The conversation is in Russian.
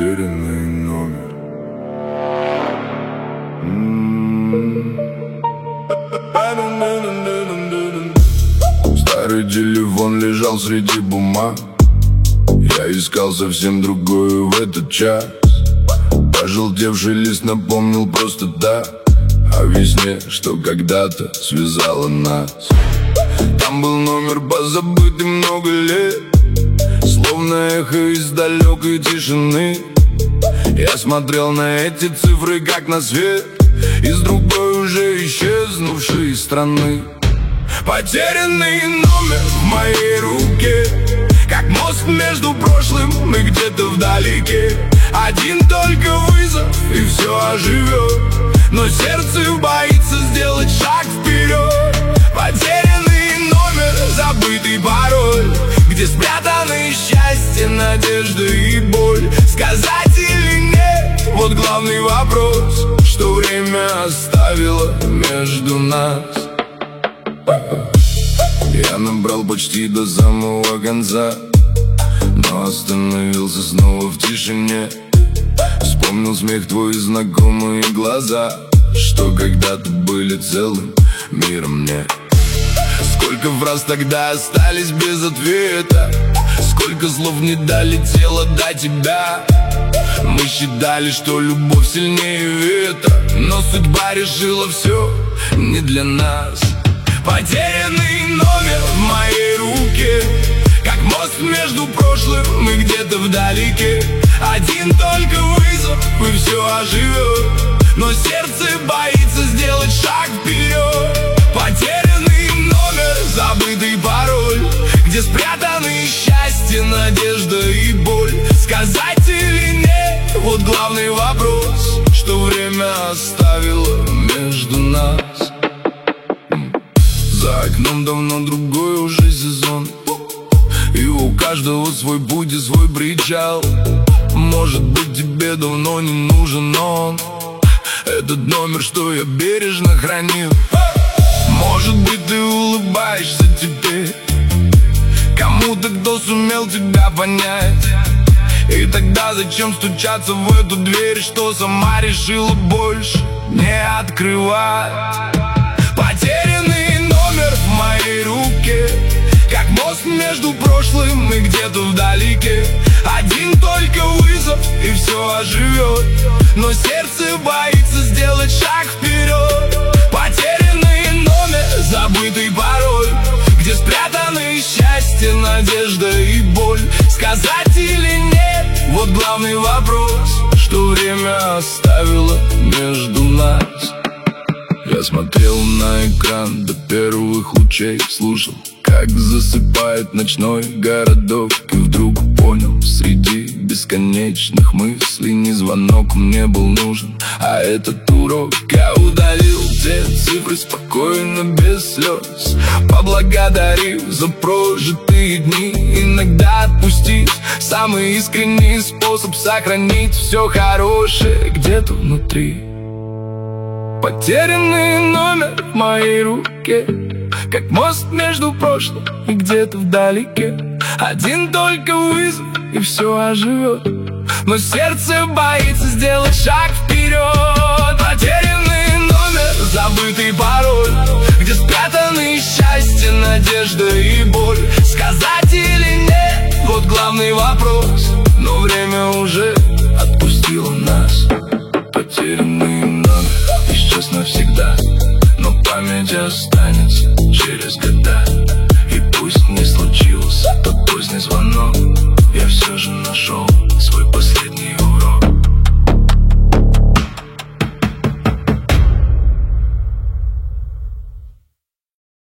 потерянный номер. Старый телефон лежал среди бумаг. Я искал совсем другую в этот час. Пожелтевший лист напомнил просто так о весне, что когда-то связала нас. Там был номер позабытый много лет, словно эхо из далекой тишины. Я смотрел на эти цифры как на свет из другой уже исчезнувшей страны. Потерянный номер в моей руке, как мост между прошлым и где-то вдалеке. Один только вызов и все оживет, но сердце боится сделать шаг вперед. Потерянный номер, забытый пароль, где спрятаны счастье, надежда и боль. Сказать или нет, вот главный вопрос, что время оставило между нас. Я набрал почти до самого конца, но остановился снова в тишине. Вспомнил смех твой и знакомые глаза, что когда-то были целым миром мне. Сколько фраз тогда остались без ответа, сколько слов не долетело до тебя. Мы считали, что любовь сильнее ветра, но судьба решила все не для нас. Потерянный номер в моей руке, как мост между прошлым и где-то вдалеке. Один только вызов и все оживет, но сердце боится сделать шаг вперед. Потерянный номер, забытый пароль, где спрятаны счастье, надежда и боль. Сказать или нет, вот главный вопрос, что время оставило между нас. За окном давно другой уже сезон, и у каждого свой путь и свой причал. Может быть, тебе давно не нужен он, этот номер, что я бережно хранил. Может быть, ты улыбаешься теперь кому-то, кто сумел тебя понять. И тогда зачем стучаться в эту дверь, что сама решила больше не открывать? Потерянный номер в моей руке, как мост между прошлым и где-то вдалеке. Один только вызов и все оживет, но сердце боится сделать шаг вперед. Потерянный номер, забытый пароль, где спрятаны счастье, надежда и боль. Сказать или нет, вот главный вопрос, что время оставило между нас. Я смотрел на экран до первых лучей, слушал, как засыпает ночной городок. И вдруг понял, среди бесконечных мыслей не звонок мне был нужен, а этот урок. Я удалил те цифры спокойно, без слез, поблагодарив за прожитые дни. Иногда отпустить самый искренний способ сохранить все хорошее где-то внутри. Потерянный номер в моей руке, как мост между прошлым и где-то вдалеке. Один только вызов и все оживет, но сердце боится сделать шаг вперед. Потерянный номер, забытый пароль, где спрятаны счастье, надежда и боль. Сказать или нет, вот главный вопрос,